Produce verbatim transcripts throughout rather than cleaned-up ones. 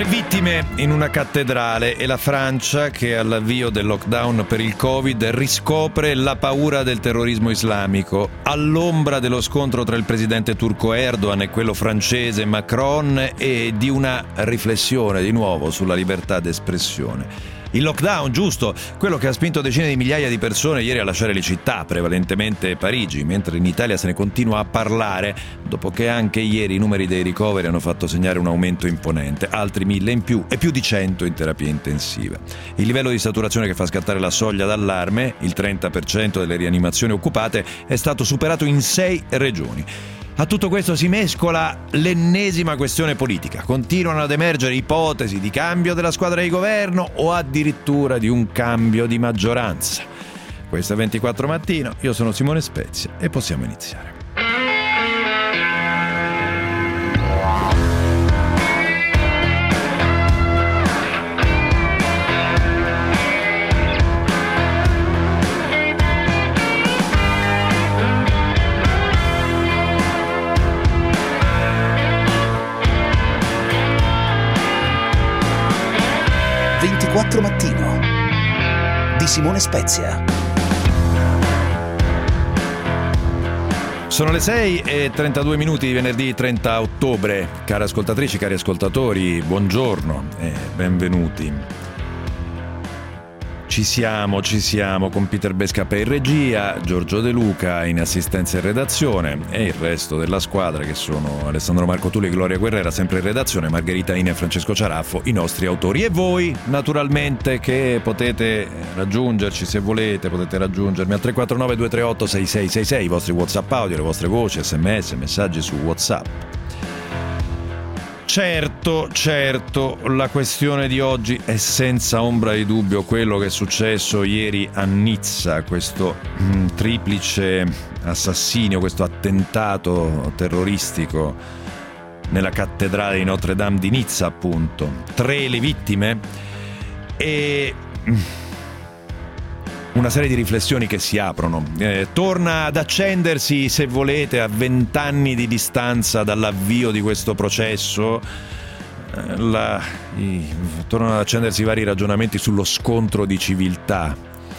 Vittime in una cattedrale e la Francia che all'avvio del lockdown per il Covid riscopre la paura del terrorismo islamico. All'ombra dello scontro tra il presidente turco Erdogan e quello francese Macron e di una riflessione di nuovo sulla libertà d'espressione. Il lockdown, giusto, quello che ha spinto decine di migliaia di persone ieri a lasciare le città, prevalentemente Parigi, mentre in Italia se ne continua a parlare, dopo che anche ieri i numeri dei ricoveri hanno fatto segnare un aumento imponente, altri mille in più e più di cento in terapia intensiva. Il livello di saturazione che fa scattare la soglia d'allarme, il trenta per cento delle rianimazioni occupate, è stato superato in sei regioni. A tutto questo si mescola l'ennesima questione politica. Continuano ad emergere ipotesi di cambio della squadra di governo o addirittura di un cambio di maggioranza. Questo è ventiquattro Mattino, io sono Simone Spezia e possiamo iniziare. ventiquattro Mattino di Simone Spezia. Sono le sei e trentadue minuti di venerdì trenta ottobre. Care ascoltatrici, cari ascoltatori, buongiorno e benvenuti. Ci siamo, ci siamo con Peter Bescapè in regia, Giorgio De Luca in assistenza e redazione e il resto della squadra che sono Alessandro Marco Tulli e Gloria Guerrera sempre in redazione, Margherita Ina e Francesco Ciaraffo, i nostri autori. E voi naturalmente che potete raggiungerci se volete, potete raggiungermi al tre quattro nove due tre otto sei sei sei sei, i vostri WhatsApp audio, le vostre voci, sms, messaggi su WhatsApp. Certo, certo, la questione di oggi è senza ombra di dubbio quello che è successo ieri a Nizza, questo mm, triplice assassinio, questo attentato terroristico nella cattedrale di Notre Dame di Nizza, appunto. Tre le vittime e una serie di riflessioni che si aprono. Eh, torna ad accendersi, se volete, a vent'anni di distanza dall'avvio di questo processo, eh, la, i, tornano ad accendersi vari ragionamenti sullo scontro di civiltà.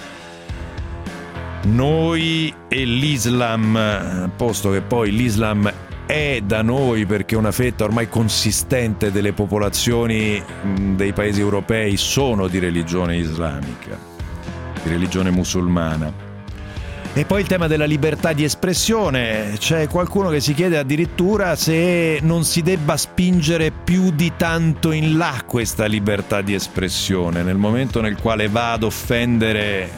Noi e l'Islam, posto che poi l'Islam è da noi perché una fetta ormai consistente delle popolazioni mh, dei paesi europei sono di religione islamica, di religione musulmana. E poi il tema della libertà di espressione. C'è qualcuno che si chiede addirittura se non si debba spingere più di tanto in là questa libertà di espressione nel momento nel quale va ad offendere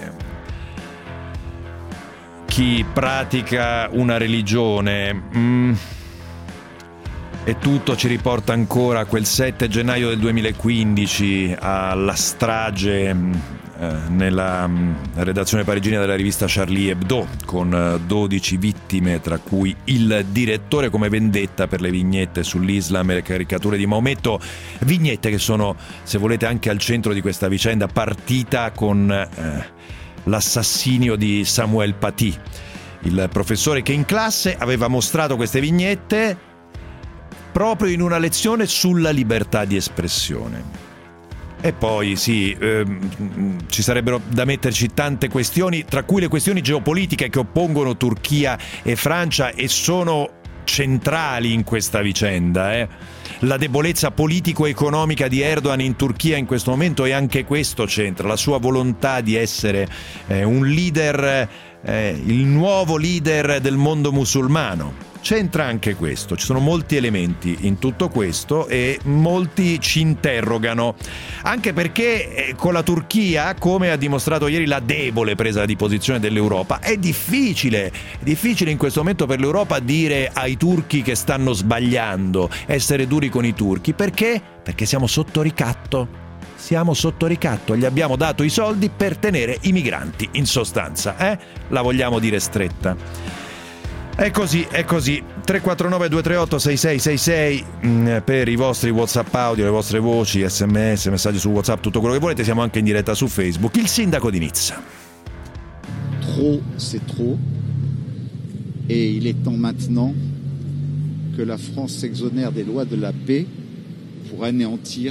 chi pratica una religione. mm. E tutto ci riporta ancora a quel sette gennaio del duemilaquindici, alla strage nella redazione parigina della rivista Charlie Hebdo, con dodici vittime, tra cui il direttore, come vendetta per le vignette sull'Islam e le caricature di Maometto, vignette che sono, se volete, anche al centro di questa vicenda, partita con eh, l'assassinio di Samuel Paty, il professore che in classe aveva mostrato queste vignette proprio in una lezione sulla libertà di espressione. E poi sì, ehm, ci sarebbero da metterci tante questioni, tra cui le questioni geopolitiche che oppongono Turchia e Francia e sono centrali in questa vicenda. Eh. La debolezza politico-economica di Erdogan in Turchia in questo momento, e anche questo c'entra, la sua volontà di essere eh, un leader, eh, il nuovo leader del mondo musulmano. C'entra anche questo, ci sono molti elementi in tutto questo e molti ci interrogano, anche perché con la Turchia, come ha dimostrato ieri la debole presa di posizione dell'Europa, è difficile, è difficile in questo momento per l'Europa dire ai turchi che stanno sbagliando, essere duri con i turchi. Perché? Perché siamo sotto ricatto. Siamo sotto ricatto, gli abbiamo dato i soldi per tenere i migranti, in sostanza, eh? La vogliamo dire stretta. È così, è così. tre quattro nove due tre otto sei sei sei sei mh, per i vostri WhatsApp audio, le vostre voci, sms, messaggi su WhatsApp, tutto quello che volete. Siamo anche in diretta su Facebook. Il sindaco di Nizza. Trop, c'est trop. Et il est temps maintenant que la France s'exonère des lois de la paix pour anéantir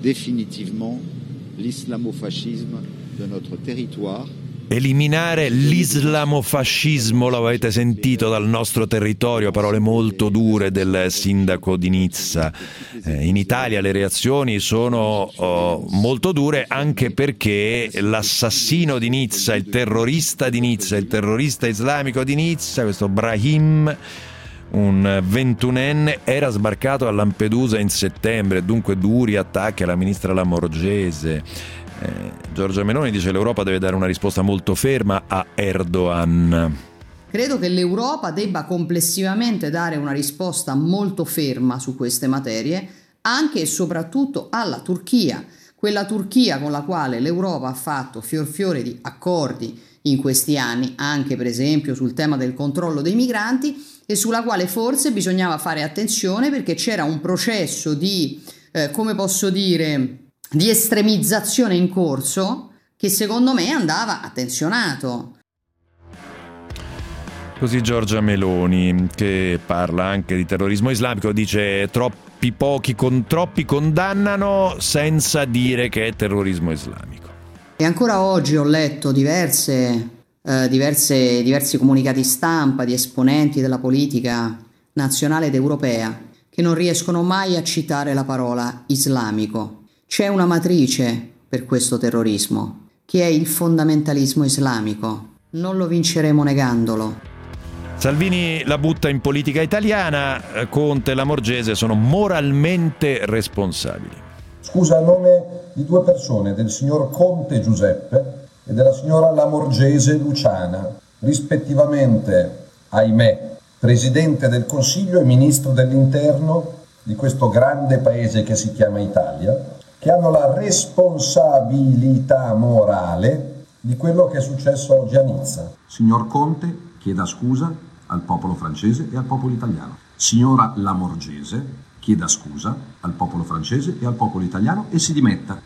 définitivement l'islamofascisme de notre territoire. Eliminare l'islamofascismo, l'avete sentito, dal nostro territorio, parole molto dure del sindaco di Nizza. Eh, in Italia le reazioni sono oh, molto dure, anche perché l'assassino di Nizza, il terrorista di Nizza, il terrorista islamico di Nizza, questo Brahim, un ventunenne, era sbarcato a Lampedusa in settembre, dunque duri attacchi alla ministra Lamorgese. Eh, Giorgia Meloni dice che l'Europa deve dare una risposta molto ferma a Erdogan. Credo che l'Europa debba complessivamente dare una risposta molto ferma su queste materie, anche e soprattutto alla Turchia, quella Turchia con la quale l'Europa ha fatto fior fiore di accordi in questi anni, anche per esempio sul tema del controllo dei migranti, e sulla quale forse bisognava fare attenzione perché c'era un processo di, eh, come posso dire, di estremizzazione in corso che secondo me andava attenzionato. Così Giorgia Meloni, che parla anche di terrorismo islamico, dice troppi pochi con troppi condannano senza dire che è terrorismo islamico. E ancora oggi ho letto diverse, eh, diverse, diversi comunicati stampa di esponenti della politica nazionale ed europea che non riescono mai a citare la parola islamico. C'è una matrice per questo terrorismo, che è il fondamentalismo islamico. Non lo vinceremo negandolo. Salvini la butta in politica italiana, Conte e Lamorgese sono moralmente responsabili. Scusa a nome di due persone, del signor Conte Giuseppe e della signora Lamorgese Luciana, rispettivamente, ahimè, Presidente del Consiglio e Ministro dell'Interno di questo grande paese che si chiama Italia, che hanno la responsabilità morale di quello che è successo oggi a Nizza. Signor Conte chieda scusa al popolo francese e al popolo italiano. Signora Lamorgese chieda scusa al popolo francese e al popolo italiano e si dimetta.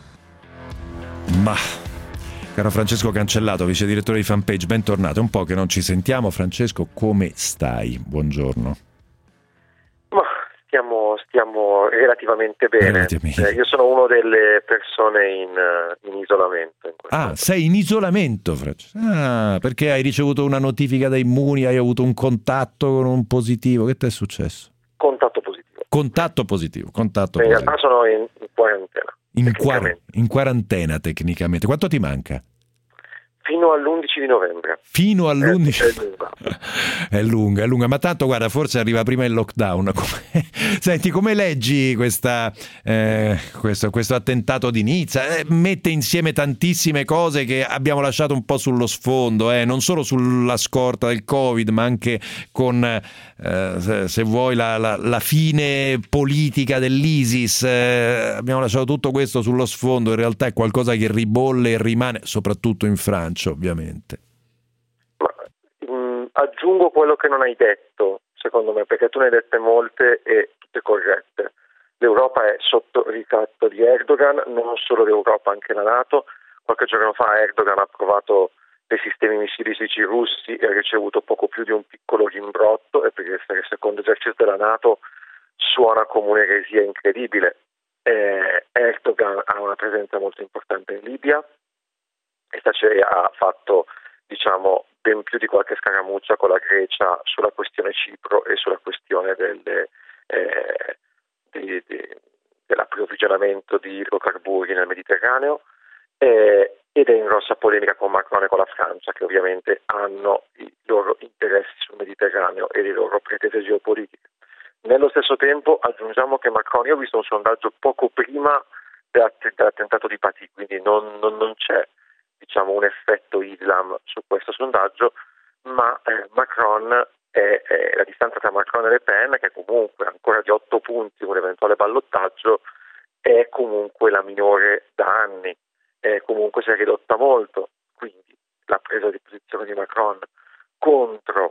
Ma, caro Francesco Cancellato, vice direttore di Fanpage, bentornato. È un po' che non ci sentiamo. Francesco, come stai? Buongiorno. Ma stiamo, stiamo relativamente bene. Relativamente. Eh, io sono una delle persone in, in isolamento. In ah, momento. Sei in isolamento, Francesco. Ah, perché hai ricevuto una notifica da Immuni, hai avuto un contatto con un positivo. Che ti è successo? Contatto positivo. Contatto positivo. Contatto in positivo. realtà sono in, in quarantena. In, quar- in quarantena tecnicamente. Quanto ti manca? Fino all'undici di novembre. Fino all'undici? È, è lunga. È lunga, è lunga, ma tanto guarda, forse arriva prima il lockdown. Come... Senti, come leggi questa, eh, questo, questo attentato di Nizza? Eh, mette insieme tantissime cose che abbiamo lasciato un po' sullo sfondo, eh, non solo sulla scorta del Covid, ma anche con, eh, se, se vuoi, la, la, la fine politica dell'ISIS. Eh, abbiamo lasciato tutto questo sullo sfondo, in realtà è qualcosa che ribolle e rimane, soprattutto in Francia, ovviamente. Ma, mh, aggiungo quello che non hai detto, secondo me, perché tu ne hai dette molte e tutte corrette. L'Europa è sotto ricatto di Erdogan, non solo l'Europa, anche la NATO. Qualche giorno fa Erdogan ha approvato dei sistemi missilistici russi e ha ricevuto poco più di un piccolo rimbrotto, e per essere il secondo esercito della NATO suona come un'eresia incredibile. Eh, Erdogan ha una presenza molto importante in Libia. E Thatcher ha fatto, diciamo, ben più di qualche scaramuccia con la Grecia sulla questione Cipro e sulla questione delle, eh, di, di, dell'approvvigionamento di idrocarburi nel Mediterraneo, eh, ed è in grossa polemica con Macron e con la Francia, che ovviamente hanno i loro interessi sul Mediterraneo e le loro pretese geopolitiche. Nello stesso tempo aggiungiamo che Macron, io ho visto un sondaggio poco prima dell'attentato di Paty, quindi non, non, non c'è, diciamo, un effetto Islam su questo sondaggio, ma eh, Macron è, è la distanza tra Macron e Le Pen, che comunque ancora di otto punti un eventuale ballottaggio, è comunque la minore da anni, è comunque si è ridotta molto, quindi la presa di posizione di Macron contro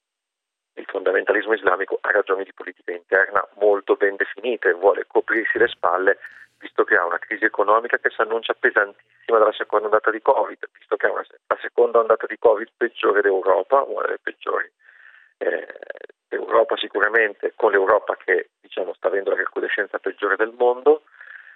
il fondamentalismo islamico ha ragioni di politica interna molto ben definite, vuole coprirsi le spalle, visto che ha una crisi economica che si annuncia pesantissima dalla seconda ondata di Covid, visto che ha una, la seconda ondata di Covid peggiore d'Europa, una delle peggiori eh, d'Europa sicuramente, con l'Europa che, diciamo, sta avendo la recrudescenza peggiore del mondo,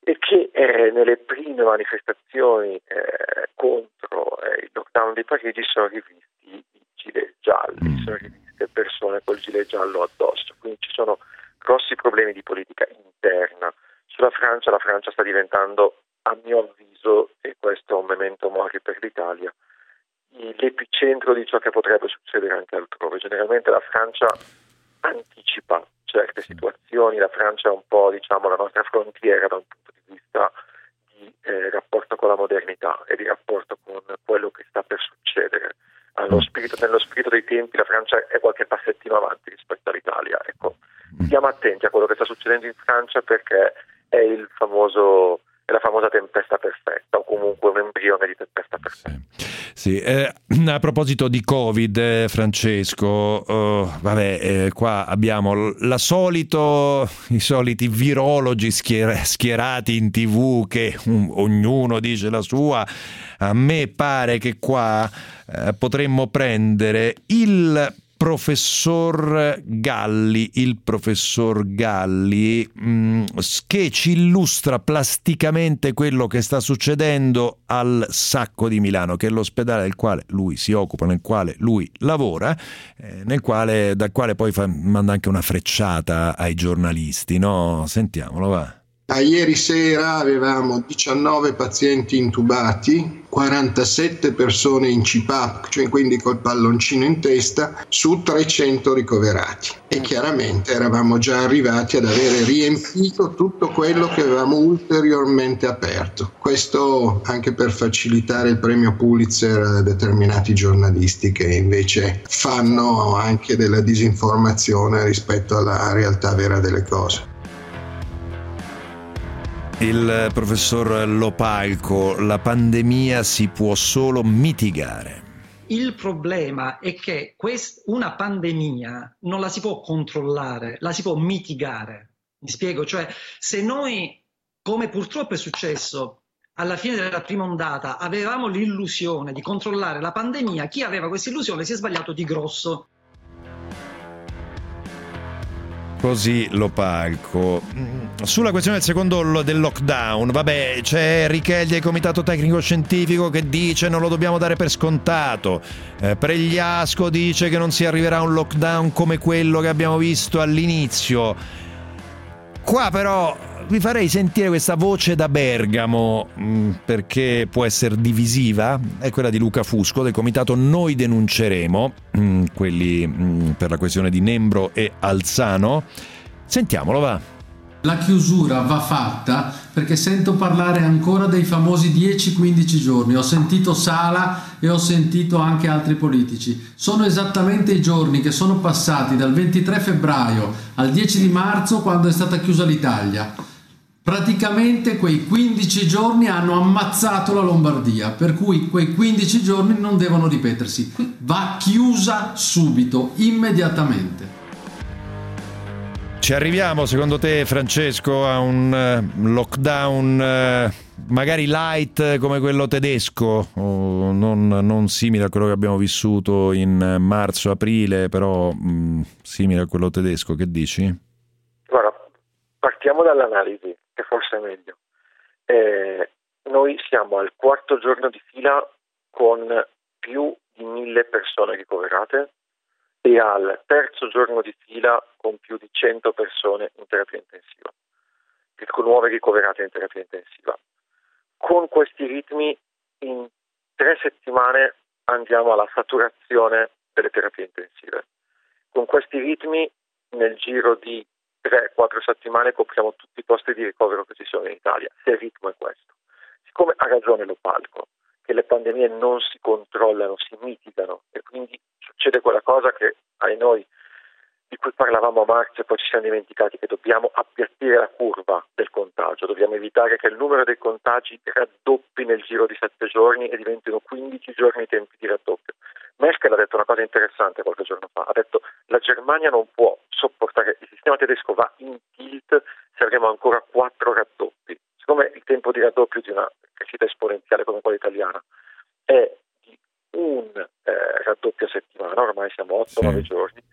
e che eh, nelle prime manifestazioni eh, contro eh, il lockdown di Parigi sono rivisti i gilet gialli, sono riviste persone col gilet giallo addosso, quindi ci sono grossi problemi di politica interna. Sulla Francia, la Francia sta diventando, a mio avviso, e questo è un memento mori per l'Italia, l'epicentro di ciò che potrebbe succedere anche altrove. Generalmente la Francia anticipa certe situazioni, la Francia è un po', diciamo, la nostra frontiera da un punto di vista di eh, rapporto con la modernità e di rapporto con quello che sta per succedere. Allo spirito, nello spirito dei tempi la Francia è qualche passettino avanti rispetto all'Italia. Ecco, stiamo attenti a quello che sta succedendo in Francia, perché è il famoso è la famosa tempesta perfetta, o comunque un embrione di tempesta perfetta. Sì, eh, a proposito di Covid, eh, Francesco, uh, vabbè, eh, qua abbiamo la solito, i soliti virologi schier- schierati in tivù che um, ognuno dice la sua. A me pare che qua eh, potremmo prendere il professor Galli, il professor Galli mh, che ci illustra plasticamente quello che sta succedendo al Sacco di Milano, che è l'ospedale del quale lui si occupa, nel quale lui lavora, eh, nel quale, dal quale poi fa, manda anche una frecciata ai giornalisti, no? Sentiamolo, va. A ieri sera avevamo diciannove pazienti intubati, quarantasette persone in C PAP, cioè quindi col palloncino in testa, su trecento ricoverati. E chiaramente eravamo già arrivati ad avere riempito tutto quello che avevamo ulteriormente aperto. Questo anche per facilitare il premio Pulitzer a determinati giornalisti che invece fanno anche della disinformazione rispetto alla realtà vera delle cose. Il professor Lopalco, la pandemia si può solo mitigare. Il problema è che quest- una pandemia non la si può controllare, la si può mitigare. Mi spiego, cioè se noi, come purtroppo è successo alla fine della prima ondata, avevamo l'illusione di controllare la pandemia, chi aveva questa illusione si è sbagliato di grosso. Così Lopalco. Sulla questione del secondo del lockdown, vabbè, c'è Richelli del Comitato Tecnico Scientifico che dice non lo dobbiamo dare per scontato. Eh, Pregliasco dice che non si arriverà a un lockdown come quello che abbiamo visto all'inizio. Qua però vi farei sentire questa voce da Bergamo, mh, perché può essere divisiva, è quella di Luca Fusco del comitato Noi Denunceremo, mh, quelli mh, per la questione di Nembro e Alzano. Sentiamolo, va. La chiusura va fatta perché sento parlare ancora dei famosi dieci quindici giorni. Ho sentito Sala e ho sentito anche altri politici. Sono esattamente i giorni che sono passati dal ventitré febbraio al dieci di marzo, quando è stata chiusa l'Italia. Praticamente quei quindici giorni hanno ammazzato la Lombardia, per cui quei quindici giorni non devono ripetersi. Va chiusa subito, immediatamente. Ci arriviamo, secondo te, Francesco, a un uh, lockdown uh, magari light come quello tedesco, o non, non simile a quello che abbiamo vissuto in marzo-aprile, però mh, simile a quello tedesco, che dici? Guarda, partiamo dall'analisi, che forse è meglio. Eh, noi siamo al quarto giorno di fila con più di mille persone ricoverate e al terzo giorno di fila con più di cento persone in terapia intensiva, con nuove ricoverate in terapia intensiva. Con questi ritmi in tre settimane andiamo alla saturazione delle terapie intensive. Con questi ritmi nel giro di tre quattro settimane copriamo tutti i posti di ricovero che ci sono in Italia, se il ritmo è questo. Siccome ha ragione Lopalco, che le pandemie non si controllano, si mitigano, e quindi succede quella cosa che ai noi di cui parlavamo a marzo e poi ci siamo dimenticati, che dobbiamo appiattire la curva del contagio, dobbiamo evitare che il numero dei contagi raddoppi nel giro di sette giorni e diventino quindici giorni i tempi di raddoppio. Merkel ha detto una cosa interessante qualche giorno fa, ha detto la Germania non può sopportare, il sistema tedesco va in tilt se avremo ancora quattro raddoppi. Siccome il tempo di raddoppio di una crescita esponenziale come quella italiana è di un eh, raddoppio a settimana, ormai siamo otto nove sì. giorni,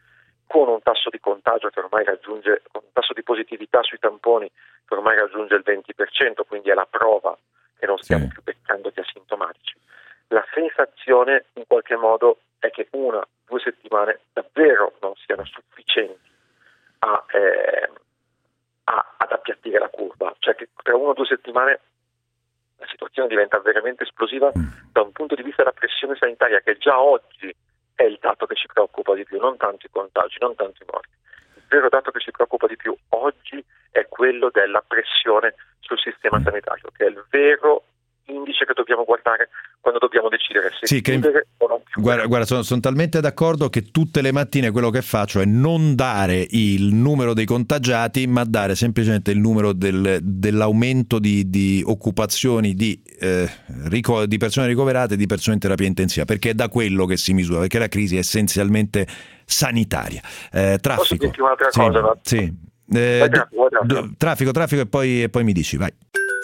con un tasso di contagio che ormai raggiunge, con un tasso di positività sui tamponi che ormai raggiunge il venti per cento, quindi è la prova che non stiamo sì. più beccando gli asintomatici. La sensazione in qualche modo è che una, due settimane davvero non siano sufficienti a, eh, a, ad appiattire la curva, cioè che tra una o due settimane la situazione diventa veramente esplosiva da un punto di vista della pressione sanitaria, che già oggi è il dato che ci preoccupa di più, non tanto i contagi, non tanto i morti. Il vero dato che ci preoccupa di più oggi è quello della pressione sul sistema sanitario, che è il vero indice che dobbiamo guardare quando dobbiamo decidere se sì, chiudere che, o non chiudere. Guarda, guarda sono, sono talmente d'accordo che tutte le mattine quello che faccio è non dare il numero dei contagiati, ma dare semplicemente il numero del, dell'aumento di, di occupazioni di, eh, rico, di persone ricoverate e di persone in terapia intensiva, perché è da quello che si misura, perché la crisi è essenzialmente sanitaria. Eh, traffico. Posso dirti un'altra sì, cosa? No? Sì. Eh, vai traffico, vai traffico. D- traffico, traffico e poi, e poi mi dici, vai.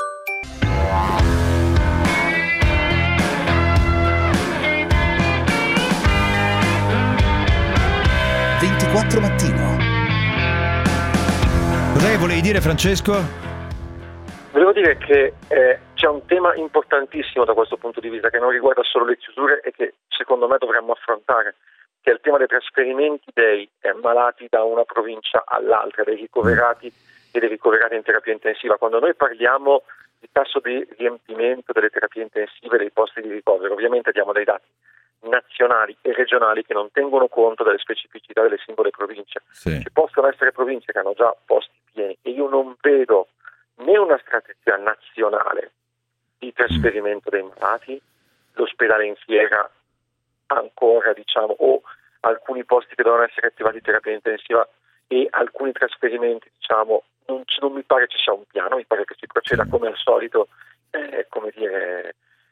ventiquattro Mattino. Cos'è che volevi dire, Francesco? Volevo dire che eh, c'è un tema importantissimo da questo punto di vista che non riguarda solo le chiusure e che secondo me dovremmo affrontare, che è il tema dei trasferimenti dei eh, malati da una provincia all'altra, dei ricoverati e dei ricoverati in terapia intensiva. Quando noi parliamo di tasso di riempimento delle terapie intensive, dei posti di ricovero, ovviamente diamo dei dati nazionali e regionali che non tengono conto delle specificità delle singole province. Sì. Ci possono essere province che hanno già posti pieni e io non vedo né una strategia nazionale di trasferimento dei malati, l'ospedale in fiera ancora, diciamo, o alcuni posti che devono essere attivati in terapia intensiva e alcuni trasferimenti, diciamo, non, non mi pare ci sia un piano, mi pare che si proceda come al solito, eh, come dire,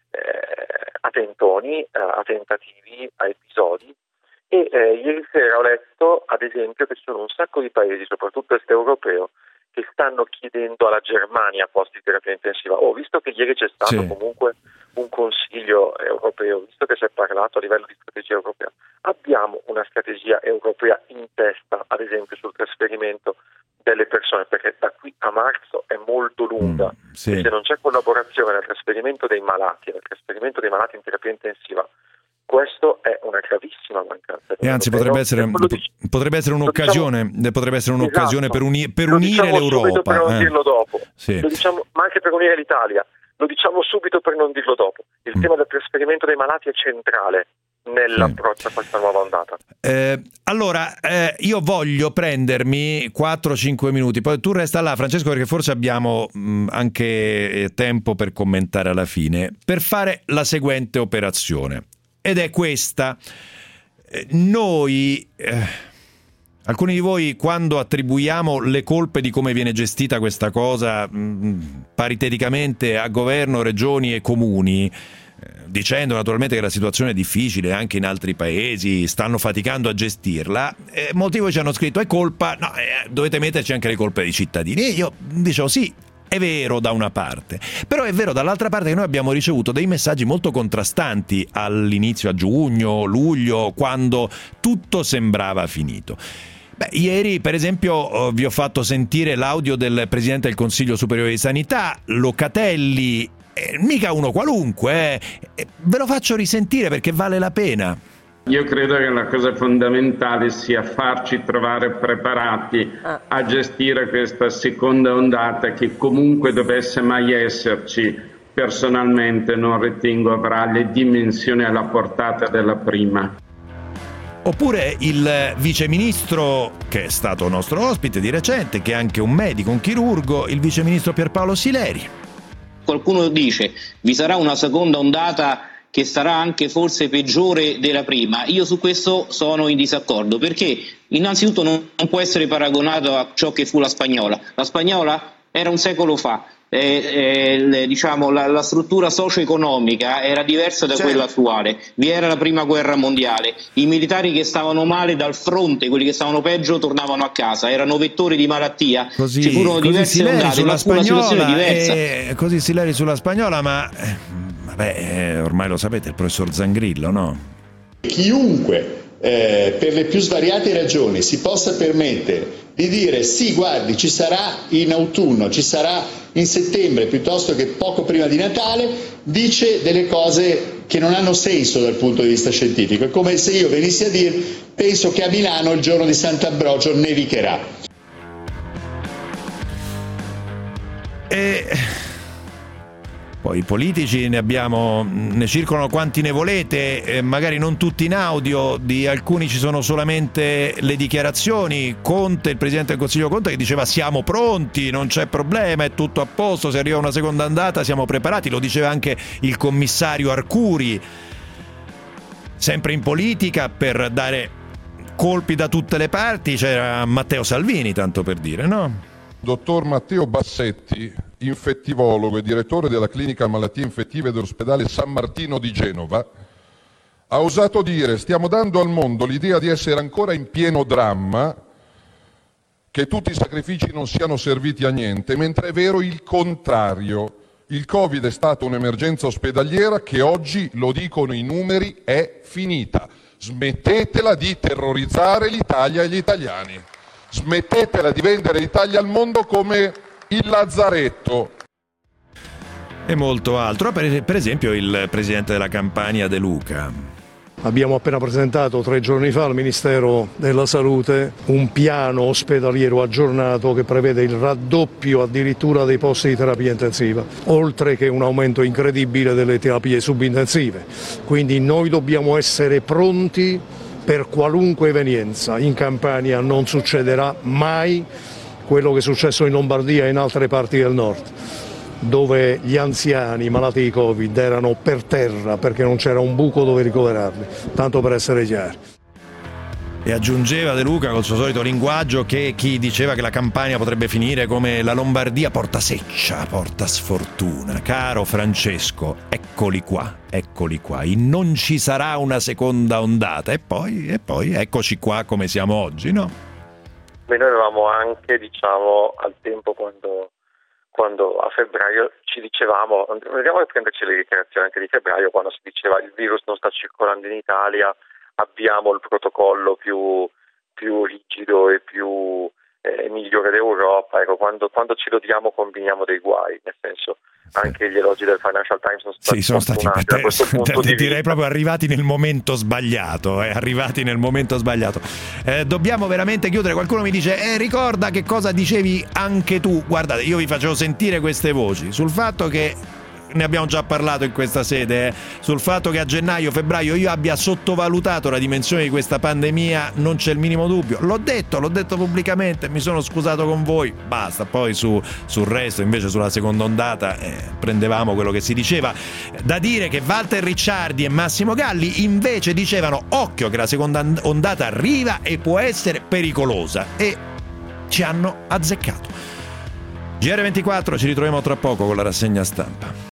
eh, a tentoni, eh, a tentativi, a episodi. E eh, ieri sera ho letto, ad esempio, che ci sono un sacco di paesi, soprattutto est europeo, che stanno chiedendo alla Germania posti di terapia intensiva. Ho visto che ieri c'è stato sì. comunque un consiglio europeo, visto che si è parlato a livello di strategia europea. Abbiamo una strategia europea in testa, ad esempio, sul trasferimento delle persone, perché da qui a marzo è molto lunga. Mm, sì. E se non c'è collaborazione nel trasferimento dei malati, nel trasferimento dei malati in terapia intensiva, questo è una gravissima mancanza. E anzi potrebbe essere, potrebbe essere un'occasione, diciamo, potrebbe essere un'occasione esatto. per, uni, per lo unire diciamo l'Europa. Subito per non eh. dirlo dopo. Sì. Lo diciamo, ma anche per unire l'Italia. Lo diciamo subito per non dirlo dopo. Il mm. tema del trasferimento dei malati è centrale nell'approccio sì. a questa nuova ondata. Eh, allora, eh, io voglio prendermi quattro cinque minuti, poi tu resta là, Francesco, perché forse abbiamo mh, anche tempo per commentare alla fine, per fare la seguente operazione. Ed è questa. Eh, noi, eh, alcuni di voi, quando attribuiamo le colpe di come viene gestita questa cosa mh, pariteticamente a governo, regioni e comuni, eh, dicendo naturalmente che la situazione è difficile anche in altri paesi, stanno faticando a gestirla, eh, molti di voi ci hanno scritto è colpa, no, eh, dovete metterci anche le colpe dei cittadini. E io dicevo sì, è vero da una parte, però è vero dall'altra parte che noi abbiamo ricevuto dei messaggi molto contrastanti all'inizio, a giugno, luglio, quando tutto sembrava finito. Beh, ieri per esempio vi ho fatto sentire l'audio del Presidente del Consiglio Superiore di Sanità, Locatelli, eh, mica uno qualunque, eh. ve lo faccio risentire perché vale la pena. Io credo che la cosa fondamentale sia farci trovare preparati a gestire questa seconda ondata che comunque dovesse mai esserci, personalmente non ritengo avrà le dimensioni alla portata della prima. Oppure il viceministro, che è stato nostro ospite di recente, che è anche un medico, un chirurgo, il viceministro Pierpaolo Sileri. Qualcuno dice vi sarà una seconda ondata che sarà anche forse peggiore della prima. Io su questo sono in disaccordo, perché innanzitutto non, non può essere paragonato a ciò che fu la spagnola. La spagnola era un secolo fa, eh, eh, diciamo, la, la struttura socio-economica era diversa da certo. quella attuale. Vi era la prima guerra mondiale, i militari che stavano male dal fronte, quelli che stavano peggio tornavano a casa, erano vettori di malattia, così, ci furono diverse ondate, ma fu una situazione diversa. E così Sileri sulla spagnola, ma... Vabbè, ormai lo sapete, il professor Zangrillo, no? Chiunque eh, per le più svariate ragioni si possa permettere di dire sì, guardi, ci sarà in autunno, ci sarà in settembre piuttosto che poco prima di Natale, dice delle cose che non hanno senso dal punto di vista scientifico. È come se io venissi a dire penso che a Milano il giorno di Sant'Ambrogio nevicherà. E poi i politici ne abbiamo, ne circolano quanti ne volete, eh, magari non tutti in audio, di alcuni ci sono solamente le dichiarazioni. Conte, il presidente del Consiglio Conte, che diceva siamo pronti, non c'è problema, è tutto a posto, se arriva una seconda ondata siamo preparati, lo diceva anche il commissario Arcuri, sempre in politica, per dare colpi da tutte le parti c'era Matteo Salvini, tanto per dire, no? Dottor Matteo Bassetti, infettivologo e direttore della clinica malattie infettive dell'ospedale San Martino di Genova, ha osato dire: stiamo dando al mondo l'idea di essere ancora in pieno dramma, che tutti i sacrifici non siano serviti a niente, mentre è vero il contrario. Il Covid è stata un'emergenza ospedaliera che oggi, lo dicono i numeri, è finita. Smettetela di terrorizzare l'Italia e gli italiani. Smettetela di vendere l'Italia al mondo come il lazzaretto. E molto altro. Per, per esempio il presidente della Campania De Luca. Abbiamo appena presentato tre giorni fa al Ministero della Salute un piano ospedaliero aggiornato che prevede il raddoppio addirittura dei posti di terapia intensiva, oltre che un aumento incredibile delle terapie subintensive. Quindi noi dobbiamo essere pronti per qualunque evenienza. In Campania non succederà mai quello che è successo in Lombardia e in altre parti del nord, dove gli anziani malati di Covid erano per terra perché non c'era un buco dove ricoverarli, tanto per essere chiari. E aggiungeva De Luca col suo solito linguaggio che chi diceva che la Campania potrebbe finire come la Lombardia porta seccia, porta sfortuna. Caro Francesco, eccoli qua, eccoli qua, non ci sarà una seconda ondata e poi, e poi eccoci qua come siamo oggi, no? Beh, noi avevamo anche, diciamo, al tempo quando, quando a febbraio ci dicevamo, andiamo a prenderci le dichiarazioni anche di febbraio, quando si diceva il virus non sta circolando in Italia, abbiamo il protocollo più, più rigido e più eh, migliore d'Europa. Ecco, quando, quando ci lo diamo combiniamo dei guai, nel senso anche gli elogi del Financial Times sono stati, sì, sono stati da questo punto di direi vista. proprio arrivati nel momento sbagliato, eh, arrivati nel momento sbagliato. Eh, dobbiamo veramente chiudere. Qualcuno mi dice eh, ricorda che cosa dicevi anche tu. Guardate, io vi facevo sentire queste voci sul fatto che ne abbiamo già parlato in questa sede, eh, sul fatto che a gennaio, febbraio io abbia sottovalutato la dimensione di questa pandemia, non c'è il minimo dubbio. L'ho detto, l'ho detto pubblicamente, mi sono scusato con voi, basta. Poi su, sul resto, invece sulla seconda ondata, eh, prendevamo quello che si diceva. Da dire che Walter Ricciardi e Massimo Galli invece dicevano occhio che la seconda ondata arriva e può essere pericolosa, e ci hanno azzeccato. G R ventiquattro, ci ritroviamo tra poco con la rassegna stampa.